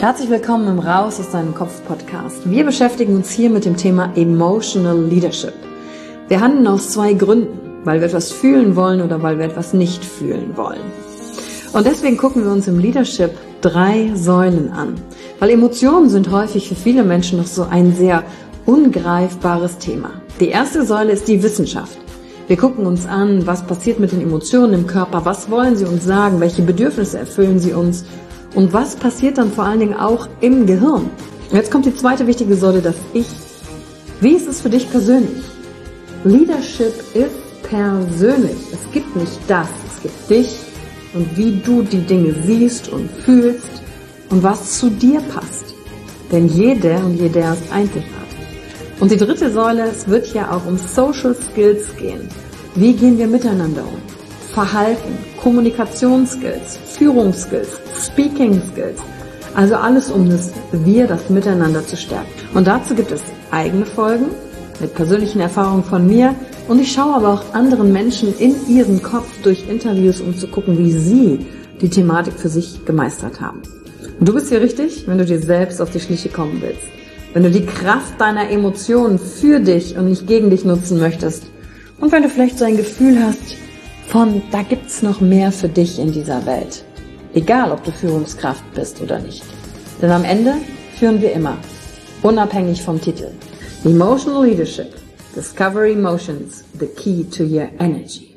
Herzlich willkommen im Raus aus deinem Kopf Podcast. Wir beschäftigen uns hier mit dem Thema Emotional Leadership. Wir handeln aus zwei Gründen, weil wir etwas fühlen wollen oder weil wir etwas nicht fühlen wollen. Und deswegen gucken wir uns im Leadership 3 Säulen an, weil Emotionen sind häufig für viele Menschen noch so ein sehr ungreifbares Thema. Die erste Säule ist die Wissenschaft. Wir gucken uns an, was passiert mit den Emotionen im Körper, was wollen sie uns sagen, welche Bedürfnisse erfüllen sie uns und was passiert dann vor allen Dingen auch im Gehirn. Und jetzt kommt die zweite wichtige Säule, das Ich. Wie ist es für dich persönlich? Leadership ist persönlich. Es gibt nicht das, es gibt dich und wie du die Dinge siehst und fühlst und was zu dir passt. Denn jeder und jeder ist einzigartig. Und die dritte Säule, es wird ja auch um Social Skills gehen. Wie gehen wir miteinander um? Verhalten, Kommunikationsskills, Führungsskills, Speaking Skills. Also alles um das Miteinander zu stärken. Und dazu gibt es eigene Folgen mit persönlichen Erfahrungen von mir. Und ich schaue aber auch anderen Menschen in ihren Kopf durch Interviews, um zu gucken, wie sie die Thematik für sich gemeistert haben. Und du bist hier richtig, wenn du dir selbst auf die Schliche kommen willst. Wenn du die Kraft deiner Emotionen für dich und nicht gegen dich nutzen möchtest. Und wenn du vielleicht so ein Gefühl hast von, da gibt's noch mehr für dich in dieser Welt. Egal, ob du Führungskraft bist oder nicht. Denn am Ende führen wir immer, unabhängig vom Titel. Emotional Leadership. Discover Emotions, the key to your energy.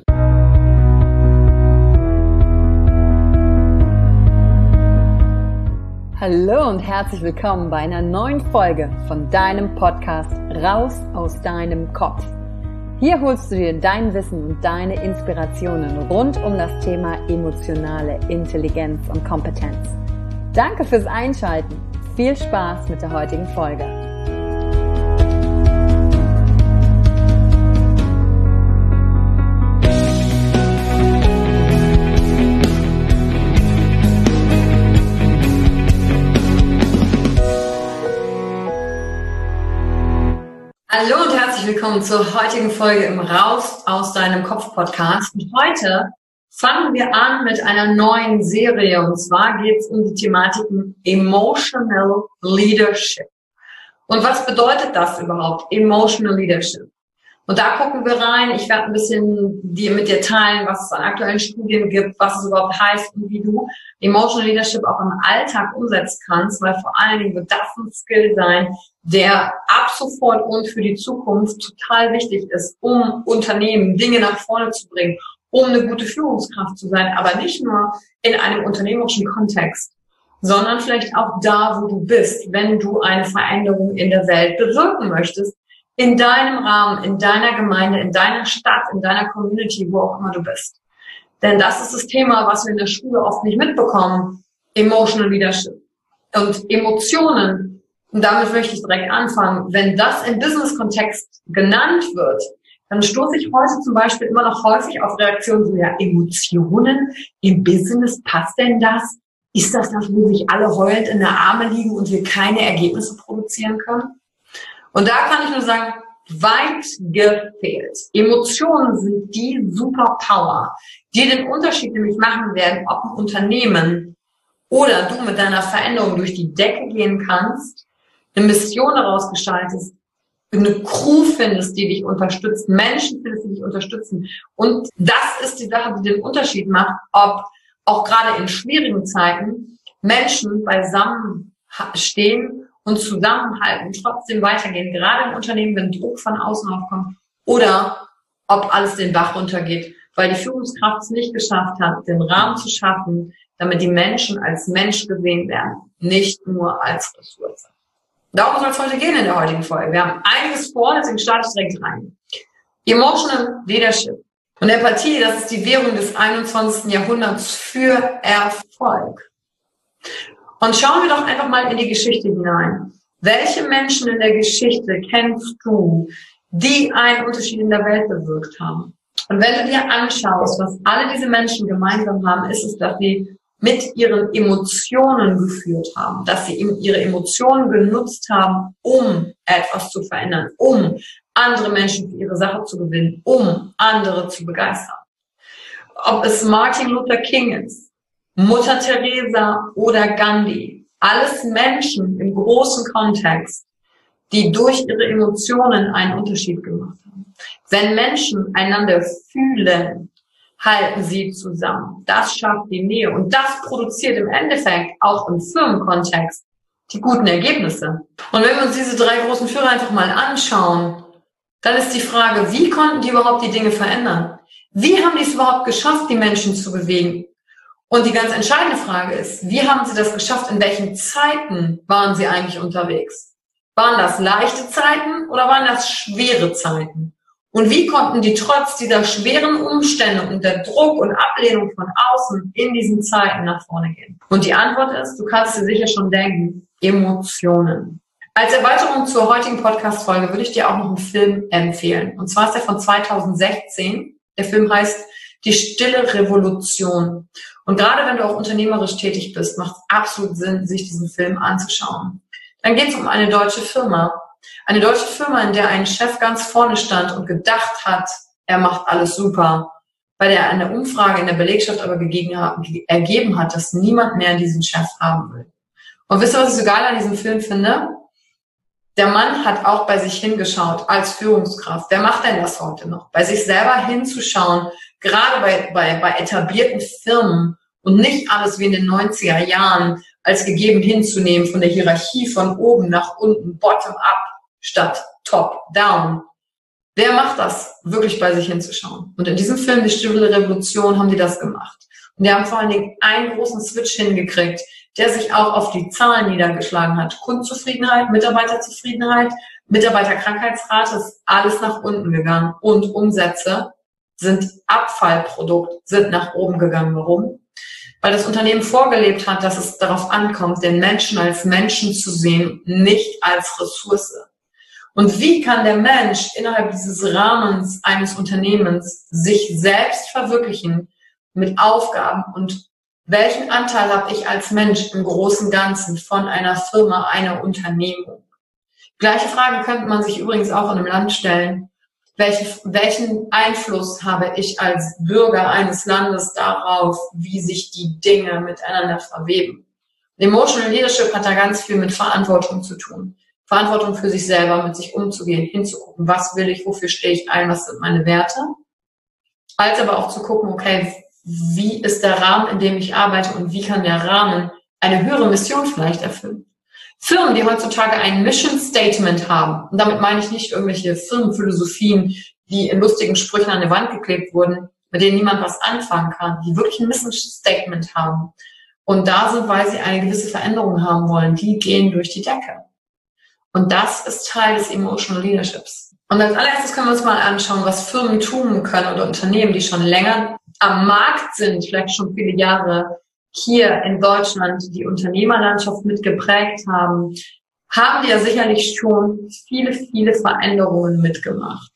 Hallo und herzlich willkommen bei einer neuen Folge von deinem Podcast Raus aus deinem Kopf. Hier holst du dir dein Wissen und deine Inspirationen rund um das Thema emotionale Intelligenz und Kompetenz. Danke fürs Einschalten. Viel Spaß mit der heutigen Folge. Hallo und herzlich willkommen zur heutigen Folge im Raus aus deinem Kopf Podcast. Und heute fangen wir an mit einer neuen Serie und zwar geht es um die Thematiken Emotional Leadership. Und was bedeutet das überhaupt, Emotional Leadership? Und da gucken wir rein. Ich werde ein bisschen mit dir teilen, was es an aktuellen Studien gibt, was es überhaupt heißt und wie du Emotional Leadership auch im Alltag umsetzen kannst, weil vor allen Dingen wird das ein Skill sein, der ab sofort und für die Zukunft total wichtig ist, um Unternehmen Dinge nach vorne zu bringen, um eine gute Führungskraft zu sein, aber nicht nur in einem unternehmerischen Kontext, sondern vielleicht auch da, wo du bist, wenn du eine Veränderung in der Welt bewirken möchtest, in deinem Rahmen, in deiner Gemeinde, in deiner Stadt, in deiner Community, wo auch immer du bist. Denn das ist das Thema, was wir in der Schule oft nicht mitbekommen, Emotional Leadership. Und Emotionen, und damit möchte ich direkt anfangen, wenn das im Business-Kontext genannt wird, dann stoße ich heute zum Beispiel immer noch häufig auf Reaktionen so, ja, Emotionen im Business, passt denn das? Ist das, wo sich alle heulend in der Arme liegen und wir keine Ergebnisse produzieren können? Und da kann ich nur sagen, weit gefehlt. Emotionen sind die Superpower, die den Unterschied nämlich machen werden, ob ein Unternehmen oder du mit deiner Veränderung durch die Decke gehen kannst, eine Mission daraus gestaltest, eine Crew findest, die dich unterstützt, Menschen findest, die dich unterstützen. Und das ist die Sache, die den Unterschied macht, ob auch gerade in schwierigen Zeiten Menschen beisammen stehen und zusammenhalten und trotzdem weitergehen, gerade in Unternehmen, wenn Druck von außen aufkommt, oder ob alles den Bach runtergeht, weil die Führungskraft es nicht geschafft hat, den Rahmen zu schaffen, damit die Menschen als Mensch gesehen werden, nicht nur als Ressource. Darum soll es heute gehen in der heutigen Folge. Wir haben einiges vor, deswegen starte ich direkt rein. Emotional Leadership und Empathie, das ist die Währung des 21. Jahrhunderts für Erfolg. Und schauen wir doch einfach mal in die Geschichte hinein. Welche Menschen in der Geschichte kennst du, die einen Unterschied in der Welt bewirkt haben? Und wenn du dir anschaust, was alle diese Menschen gemeinsam haben, ist es, dass sie mit ihren Emotionen geführt haben, dass sie ihre Emotionen genutzt haben, um etwas zu verändern, um andere Menschen für ihre Sache zu gewinnen, um andere zu begeistern. Ob es Martin Luther King ist, Mutter Teresa oder Gandhi. Alles Menschen im großen Kontext, die durch ihre Emotionen einen Unterschied gemacht haben. Wenn Menschen einander fühlen, halten sie zusammen. Das schafft die Nähe und das produziert im Endeffekt auch im Firmenkontext die guten Ergebnisse. Und wenn wir uns diese 3 großen Führer einfach mal anschauen, dann ist die Frage, wie konnten die überhaupt die Dinge verändern? Wie haben die es überhaupt geschafft, die Menschen zu bewegen? Und die ganz entscheidende Frage ist, wie haben sie das geschafft? In welchen Zeiten waren sie eigentlich unterwegs? Waren das leichte Zeiten oder waren das schwere Zeiten? Und wie konnten die trotz dieser schweren Umstände und der Druck und Ablehnung von außen in diesen Zeiten nach vorne gehen? Und die Antwort ist, du kannst dir sicher schon denken, Emotionen. Als Erweiterung zur heutigen Podcast-Folge würde ich dir auch noch einen Film empfehlen. Und zwar ist der von 2016. Der Film heißt Die Stille Revolution. Und gerade wenn du auch unternehmerisch tätig bist, macht es absolut Sinn, sich diesen Film anzuschauen. Dann geht es um eine deutsche Firma. Eine deutsche Firma, in der ein Chef ganz vorne stand und gedacht hat, er macht alles super, weil er eine Umfrage in der Belegschaft aber ergeben hat, dass niemand mehr diesen Chef haben will. Und wisst ihr, was ich so geil an diesem Film finde? Der Mann hat auch bei sich hingeschaut als Führungskraft. Wer macht denn das heute noch? Bei sich selber hinzuschauen, gerade bei etablierten Firmen und nicht alles wie in den 90er Jahren als gegeben hinzunehmen von der Hierarchie von oben nach unten, bottom up statt top down. Wer macht das, wirklich bei sich hinzuschauen? Und in diesem Film, Die Stille Revolution, haben die das gemacht. Und die haben vor allen Dingen einen großen Switch hingekriegt, der sich auch auf die Zahlen niedergeschlagen hat. Kundenzufriedenheit, Mitarbeiterzufriedenheit, Mitarbeiterkrankheitsrate ist alles nach unten gegangen. Und Umsätze sind Abfallprodukt, sind nach oben gegangen. Warum? Weil das Unternehmen vorgelebt hat, dass es darauf ankommt, den Menschen als Menschen zu sehen, nicht als Ressource. Und wie kann der Mensch innerhalb dieses Rahmens eines Unternehmens sich selbst verwirklichen mit Aufgaben und welchen Anteil habe ich als Mensch im großen Ganzen von einer Firma, einer Unternehmung? Gleiche Frage könnte man sich übrigens auch in einem Land stellen. Welchen Einfluss habe ich als Bürger eines Landes darauf, wie sich die Dinge miteinander verweben? Emotional Leadership hat da ganz viel mit Verantwortung zu tun. Verantwortung für sich selber, mit sich umzugehen, hinzugucken, was will ich, wofür stehe ich ein, was sind meine Werte? Als aber auch zu gucken, okay, wie ist der Rahmen, in dem ich arbeite und wie kann der Rahmen eine höhere Mission vielleicht erfüllen? Firmen, die heutzutage ein Mission Statement haben, und damit meine ich nicht irgendwelche Firmenphilosophien, die in lustigen Sprüchen an die Wand geklebt wurden, mit denen niemand was anfangen kann, die wirklich ein Mission Statement haben und da sind, weil sie eine gewisse Veränderung haben wollen, die gehen durch die Decke. Und das ist Teil des Emotional Leaderships. Und als allererstes können wir uns mal anschauen, was Firmen tun können oder Unternehmen, die schon länger am Markt sind, vielleicht schon viele Jahre hier in Deutschland die Unternehmerlandschaft mitgeprägt haben, haben die ja sicherlich schon viele, viele Veränderungen mitgemacht.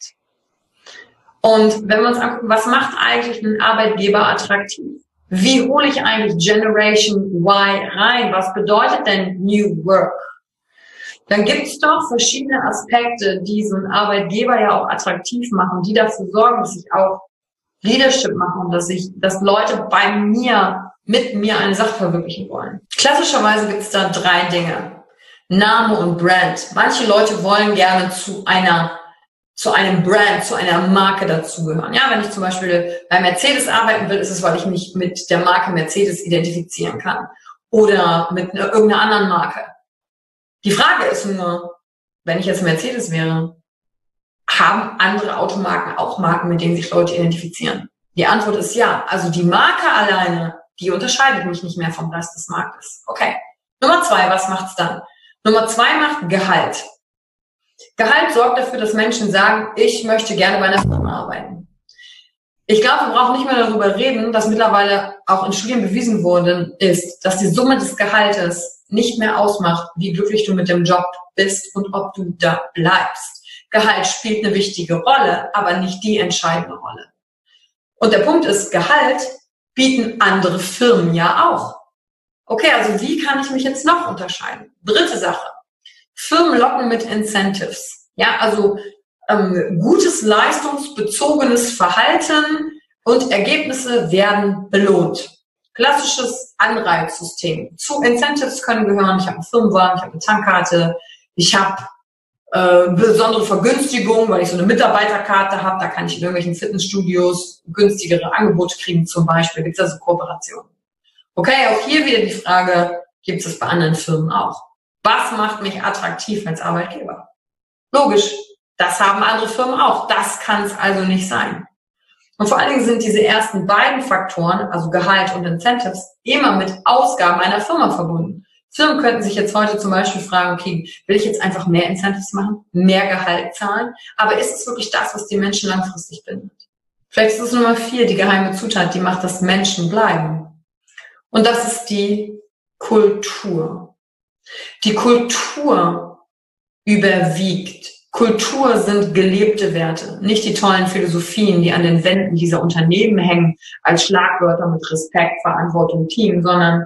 Und wenn wir uns angucken, was macht eigentlich einen Arbeitgeber attraktiv? Wie hole ich eigentlich Generation Y rein? Was bedeutet denn New Work? Dann gibt es doch verschiedene Aspekte, die so einen Arbeitgeber ja auch attraktiv machen, die dafür sorgen, dass ich auch Leadership mache und dass Leute mit mir eine Sache verwirklichen wollen. Klassischerweise gibt es da 3 Dinge. Name und Brand. Manche Leute wollen gerne zu einem Brand, zu einer Marke dazugehören. Ja, wenn ich zum Beispiel bei Mercedes arbeiten will, ist es, weil ich mich mit der Marke Mercedes identifizieren kann. Oder mit irgendeiner anderen Marke. Die Frage ist nur, wenn ich jetzt Mercedes wäre, haben andere Automarken auch Marken, mit denen sich Leute identifizieren? Die Antwort ist ja. Also die Marke alleine, die unterscheidet mich nicht mehr vom Rest des Marktes. Okay. Nummer 2, was macht's dann? Nummer 2 macht Gehalt. Gehalt sorgt dafür, dass Menschen sagen, ich möchte gerne bei einer Firma arbeiten. Ich glaube, wir brauchen nicht mehr darüber reden, dass mittlerweile auch in Studien bewiesen worden ist, dass die Summe des Gehaltes nicht mehr ausmacht, wie glücklich du mit dem Job bist und ob du da bleibst. Gehalt spielt eine wichtige Rolle, aber nicht die entscheidende Rolle. Und der Punkt ist, Gehalt bieten andere Firmen ja auch. Okay, also wie kann ich mich jetzt noch unterscheiden? 3. Sache. Firmen locken mit Incentives. Ja, also gutes leistungsbezogenes Verhalten und Ergebnisse werden belohnt. Klassisches Anreizsystem. Zu Incentives können gehören, ich habe einen Firmenwagen, ich habe eine Tankkarte, ich habe besondere Vergünstigung, weil ich so eine Mitarbeiterkarte habe, da kann ich in irgendwelchen Fitnessstudios günstigere Angebote kriegen, zum Beispiel gibt es also Kooperationen. Okay, auch hier wieder die Frage, gibt es bei anderen Firmen auch? Was macht mich attraktiv als Arbeitgeber? Logisch, das haben andere Firmen auch, das kann es also nicht sein. Und vor allen Dingen sind diese ersten beiden Faktoren, also Gehalt und Incentives, immer mit Ausgaben einer Firma verbunden. Firmen könnten sich jetzt heute zum Beispiel fragen, okay, will ich jetzt einfach mehr Incentives machen, mehr Gehalt zahlen, aber ist es wirklich das, was die Menschen langfristig bindet? Vielleicht ist es Nummer 4, die geheime Zutat, die macht, dass Menschen bleiben. Und das ist die Kultur. Die Kultur überwiegt. Kultur sind gelebte Werte, nicht die tollen Philosophien, die an den Wänden dieser Unternehmen hängen, als Schlagwörter mit Respekt, Verantwortung, Team, sondern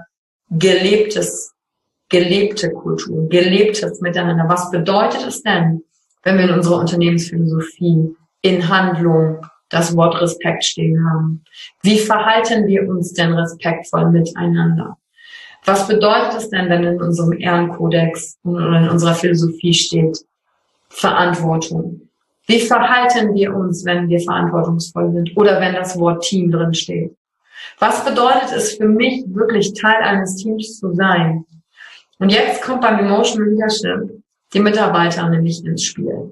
gelebte Kultur, gelebtes Miteinander. Was bedeutet es denn, wenn wir in unserer Unternehmensphilosophie in Handlung das Wort Respekt stehen haben? Wie verhalten wir uns denn respektvoll miteinander? Was bedeutet es denn, wenn in unserem Ehrenkodex oder in unserer Philosophie steht Verantwortung? Wie verhalten wir uns, wenn wir verantwortungsvoll sind oder wenn das Wort Team drin steht? Was bedeutet es für mich, wirklich Teil eines Teams zu sein? Und jetzt kommt beim Emotional Leadership die Mitarbeiter nämlich ins Spiel.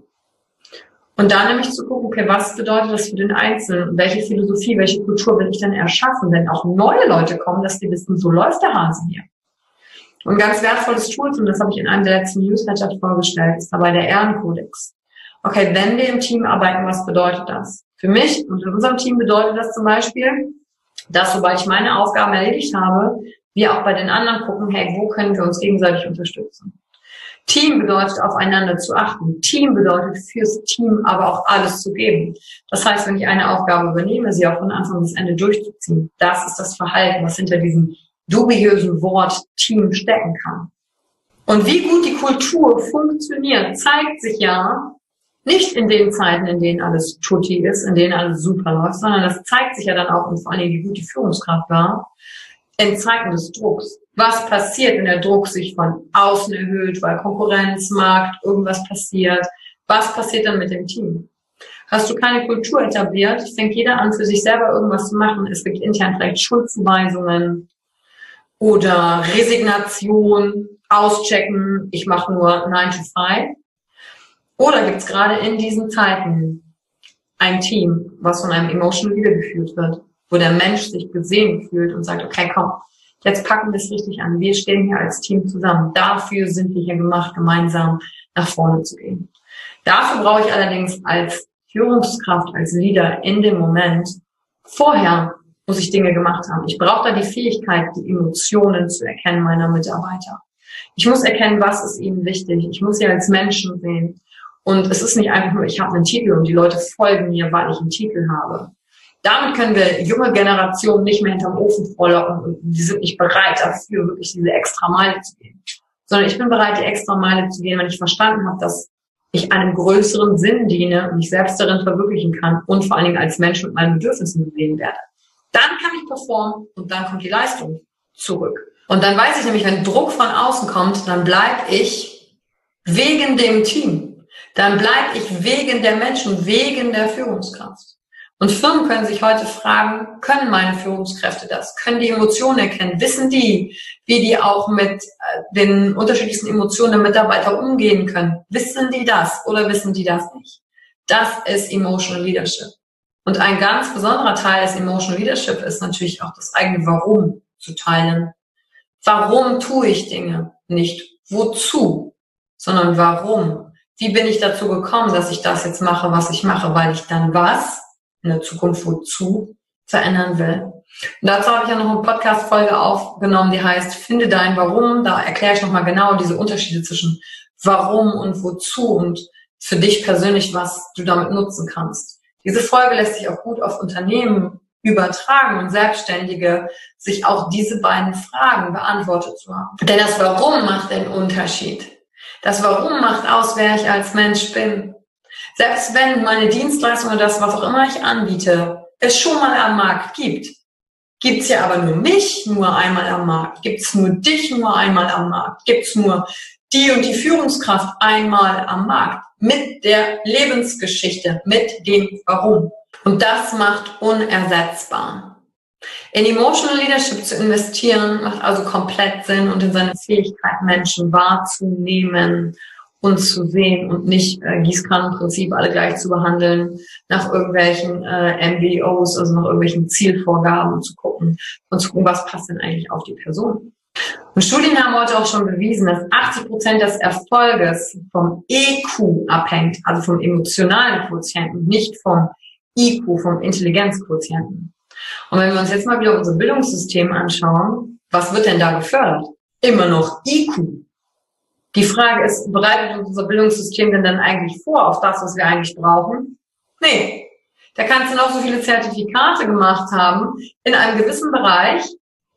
Und da nämlich zu gucken, okay, was bedeutet das für den Einzelnen? Welche Philosophie, welche Kultur will ich denn erschaffen, wenn auch neue Leute kommen, dass die wissen, so läuft der Hase hier. Und ein ganz wertvolles Tool, und das habe ich in einem der letzten Newsletter vorgestellt, ist dabei der Ehrenkodex. Okay, wenn wir im Team arbeiten, was bedeutet das? Für mich und in unserem Team bedeutet das zum Beispiel, dass sobald ich meine Aufgaben erledigt habe, wir auch bei den anderen gucken, hey, wo können wir uns gegenseitig unterstützen? Team bedeutet, aufeinander zu achten. Team bedeutet, fürs Team aber auch alles zu geben. Das heißt, wenn ich eine Aufgabe übernehme, sie auch von Anfang bis Ende durchzuziehen. Das ist das Verhalten, was hinter diesem dubiösen Wort Team stecken kann. Und wie gut die Kultur funktioniert, zeigt sich ja nicht in den Zeiten, in denen alles tutti ist, in denen alles super läuft, sondern das zeigt sich ja dann auch, und vor allem, wie gut die Führungskraft war, in Zeiten des Drucks. Was passiert, wenn der Druck sich von außen erhöht, weil Konkurrenz, Markt, irgendwas passiert? Was passiert dann mit dem Team? Hast du keine Kultur etabliert, fängt jeder an, für sich selber irgendwas zu machen. Es gibt intern vielleicht Schuldzuweisungen oder Resignation, auschecken, ich mache nur 9 to 5. Oder gibt es gerade in diesen Zeiten ein Team, was von einem Emotional Leader geführt wird, wo der Mensch sich gesehen fühlt und sagt, okay, komm, jetzt packen wir es richtig an. Wir stehen hier als Team zusammen. Dafür sind wir hier gemacht, gemeinsam nach vorne zu gehen. Dafür brauche ich allerdings als Führungskraft, als Leader in dem Moment, vorher muss ich Dinge gemacht haben. Ich brauche da die Fähigkeit, die Emotionen zu erkennen meiner Mitarbeiter. Ich muss erkennen, was ist ihnen wichtig. Ich muss sie als Menschen sehen. Und es ist nicht einfach nur, ich habe einen Titel und die Leute folgen mir, weil ich einen Titel habe. Damit können wir junge Generationen nicht mehr hinterm Ofen vorlocken und die sind nicht bereit dafür, wirklich diese extra Meile zu gehen. Sondern ich bin bereit, die extra Meile zu gehen, wenn ich verstanden habe, dass ich einem größeren Sinn diene und mich selbst darin verwirklichen kann und vor allen Dingen als Mensch mit meinen Bedürfnissen gesehen werde. Dann kann ich performen und dann kommt die Leistung zurück. Und dann weiß ich nämlich, wenn Druck von außen kommt, dann bleibe ich wegen dem Team. Dann bleibe ich wegen der Menschen, wegen der Führungskraft. Und Firmen können sich heute fragen, können meine Führungskräfte das? Können die Emotionen erkennen? Wissen die, wie die auch mit den unterschiedlichsten Emotionen der Mitarbeiter umgehen können? Wissen die das oder wissen die das nicht? Das ist Emotional Leadership. Und ein ganz besonderer Teil des Emotional Leadership ist natürlich auch das eigene Warum zu teilen. Warum tue ich Dinge? Nicht wozu, sondern warum. Wie bin ich dazu gekommen, dass ich das jetzt mache, was ich mache, weil ich dann was in der Zukunft wozu verändern will. Und dazu habe ich ja noch eine Podcast-Folge aufgenommen, die heißt Finde dein Warum. Da erkläre ich nochmal genau diese Unterschiede zwischen Warum und Wozu und für dich persönlich, was du damit nutzen kannst. Diese Folge lässt sich auch gut auf Unternehmen übertragen und Selbstständige sich auch diese beiden Fragen beantwortet zu haben. Denn das Warum macht den Unterschied. Das Warum macht aus, wer ich als Mensch bin. Selbst wenn meine Dienstleistung oder das, was auch immer ich anbiete, es schon mal am Markt gibt Gibt's ja aber nur mich nur einmal am Markt? Gibt's nur dich nur einmal am Markt? Gibt's nur die und die Führungskraft einmal am Markt? Mit der Lebensgeschichte, mit dem Warum. Und das macht unersetzbar. In Emotional Leadership zu investieren, macht also komplett Sinn und in seine Fähigkeit, Menschen wahrzunehmen und zu sehen und nicht Gießkannenprinzip alle gleich zu behandeln, nach irgendwelchen MBOs, also nach irgendwelchen Zielvorgaben zu gucken und zu gucken, was passt denn eigentlich auf die Person. Und Studien haben heute auch schon bewiesen, dass 80% des Erfolges vom EQ abhängt, also vom emotionalen Quotienten, nicht vom IQ, vom Intelligenzquotienten. Und wenn wir uns jetzt mal wieder unser Bildungssystem anschauen, was wird denn da gefördert? Immer noch IQ. Die Frage ist, bereitet uns unser Bildungssystem denn dann eigentlich vor auf das, was wir eigentlich brauchen? Nee. Da kannst du noch so viele Zertifikate gemacht haben in einem gewissen Bereich.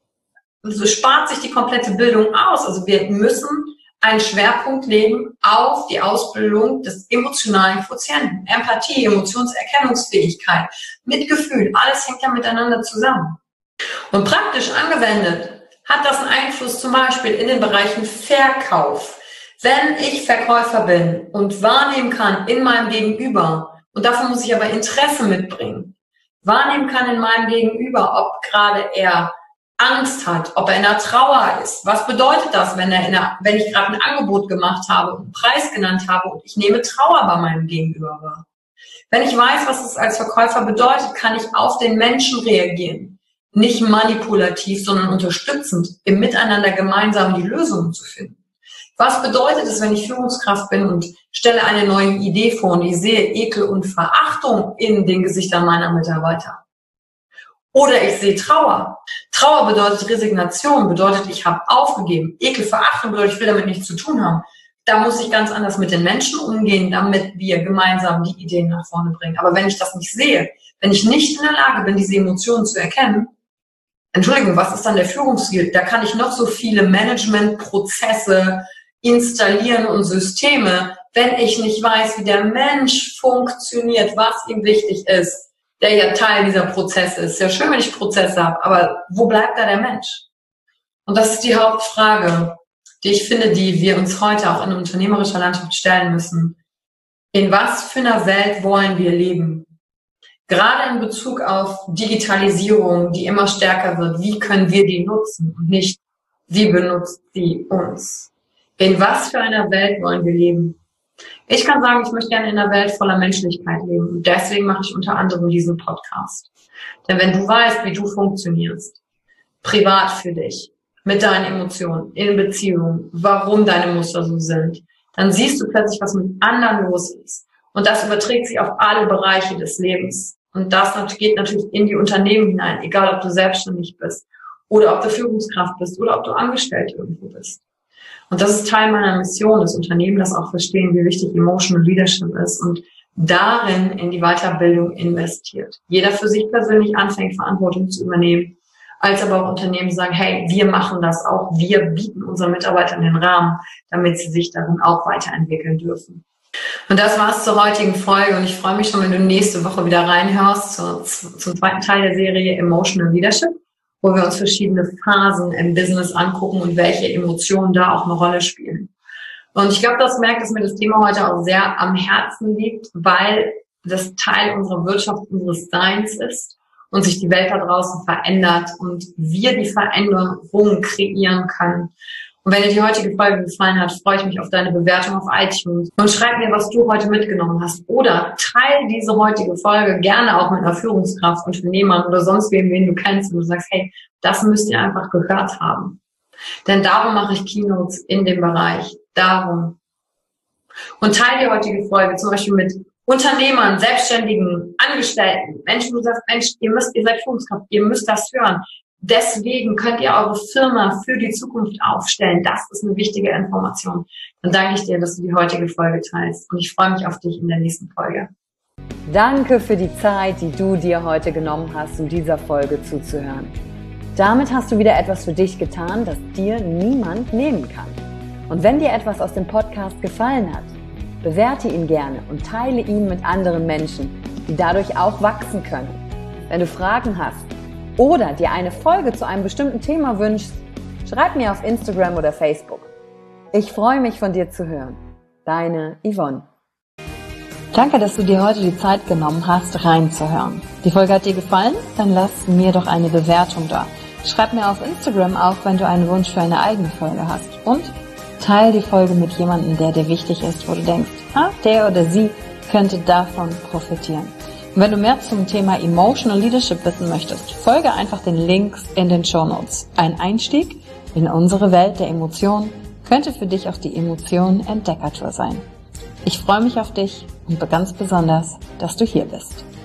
So spart sich die komplette Bildung aus. Also wir müssen einen Schwerpunkt legen auf die Ausbildung des emotionalen Quotienten. Empathie, Emotionserkennungsfähigkeit, Mitgefühl, alles hängt ja miteinander zusammen. Und praktisch angewendet hat das einen Einfluss zum Beispiel in den Bereichen Verkauf. Wenn ich Verkäufer bin und wahrnehmen kann in meinem Gegenüber, und dafür muss ich aber Interesse mitbringen, wahrnehmen kann in meinem Gegenüber, ob gerade er Angst hat, ob er in der Trauer ist. Was bedeutet das, wenn ich gerade ein Angebot gemacht habe und einen Preis genannt habe und ich nehme Trauer bei meinem Gegenüber wahr? Wenn ich weiß, was es als Verkäufer bedeutet, kann ich auf den Menschen reagieren. Nicht manipulativ, sondern unterstützend, im Miteinander gemeinsam die Lösungen zu finden. Was bedeutet es, wenn ich Führungskraft bin und stelle eine neue Idee vor und ich sehe Ekel und Verachtung in den Gesichtern meiner Mitarbeiter? Oder ich sehe Trauer. Trauer bedeutet Resignation, bedeutet, ich habe aufgegeben. Ekel, Verachtung bedeutet, ich will damit nichts zu tun haben. Da muss ich ganz anders mit den Menschen umgehen, damit wir gemeinsam die Ideen nach vorne bringen. Aber wenn ich das nicht sehe, wenn ich nicht in der Lage bin, diese Emotionen zu erkennen, Entschuldigung, was ist dann der Führungsstil? Da kann ich noch so viele Managementprozesse installieren und Systeme, wenn ich nicht weiß, wie der Mensch funktioniert, was ihm wichtig ist, der ja Teil dieser Prozesse ist. Ja, schön, wenn ich Prozesse habe, aber wo bleibt da der Mensch? Und das ist die Hauptfrage, die ich finde, die wir uns heute auch in unternehmerischer Landschaft stellen müssen. In was für einer Welt wollen wir leben? Gerade in Bezug auf Digitalisierung, die immer stärker wird, wie können wir die nutzen und nicht, wie benutzt sie uns? In was für einer Welt wollen wir leben? Ich kann sagen, ich möchte gerne in einer Welt voller Menschlichkeit leben. Und deswegen mache ich unter anderem diesen Podcast. Denn wenn du weißt, wie du funktionierst, privat für dich, mit deinen Emotionen, in Beziehungen, warum deine Muster so sind, dann siehst du plötzlich, was mit anderen los ist. Und das überträgt sich auf alle Bereiche des Lebens. Und das geht natürlich in die Unternehmen hinein, egal ob du selbstständig bist oder ob du Führungskraft bist oder ob du angestellt irgendwo bist. Und das ist Teil meiner Mission, das Unternehmen das auch verstehen, wie wichtig Emotional Leadership ist und darin in die Weiterbildung investiert. Jeder für sich persönlich anfängt, Verantwortung zu übernehmen, als aber auch Unternehmen sagen, hey, wir machen das auch, wir bieten unseren Mitarbeitern den Rahmen, damit sie sich darin auch weiterentwickeln dürfen. Und das war's zur heutigen Folge und ich freue mich schon, wenn du nächste Woche wieder reinhörst zum zweiten Teil der Serie Emotional Leadership, wo wir uns verschiedene Phasen im Business angucken und welche Emotionen da auch eine Rolle spielen. Und ich glaube, das merkt, dass mir das Thema heute auch sehr am Herzen liegt, weil das Teil unserer Wirtschaft, unseres Seins ist und sich die Welt da draußen verändert und wir die Veränderung kreieren können. Und wenn dir die heutige Folge gefallen hat, freue ich mich auf deine Bewertung auf iTunes. Und schreib mir, was du heute mitgenommen hast. Oder teile diese heutige Folge gerne auch mit einer Führungskraft, Unternehmern oder sonst wem, wen du kennst. Und du sagst, hey, das müsst ihr einfach gehört haben. Denn darum mache ich Keynotes in dem Bereich. Darum. Und teile die heutige Folge zum Beispiel mit Unternehmern, Selbstständigen, Angestellten. Menschen, du sagst, Mensch, ihr seid Führungskraft, ihr müsst das hören. Deswegen könnt ihr eure Firma für die Zukunft aufstellen. Das ist eine wichtige Information. Dann danke ich dir, dass du die heutige Folge teilst. Und ich freue mich auf dich in der nächsten Folge. Danke für die Zeit, die du dir heute genommen hast, um dieser Folge zuzuhören. Damit hast du wieder etwas für dich getan, das dir niemand nehmen kann. Und wenn dir etwas aus dem Podcast gefallen hat, bewerte ihn gerne und teile ihn mit anderen Menschen, die dadurch auch wachsen können. Wenn du Fragen hast, oder dir eine Folge zu einem bestimmten Thema wünschst, schreib mir auf Instagram oder Facebook. Ich freue mich, von dir zu hören. Deine Yvonne. Danke, dass du dir heute die Zeit genommen hast, reinzuhören. Die Folge hat dir gefallen? Dann lass mir doch eine Bewertung da. Schreib mir auf Instagram auch, wenn du einen Wunsch für eine eigene Folge hast. Und teile die Folge mit jemandem, der dir wichtig ist, wo du denkst, der oder sie könnte davon profitieren. Und wenn du mehr zum Thema Emotional Leadership wissen möchtest, folge einfach den Links in den Shownotes. Ein Einstieg in unsere Welt der Emotionen könnte für dich auch die Emotionen-Entdeckertour sein. Ich freue mich auf dich und ganz besonders, dass du hier bist.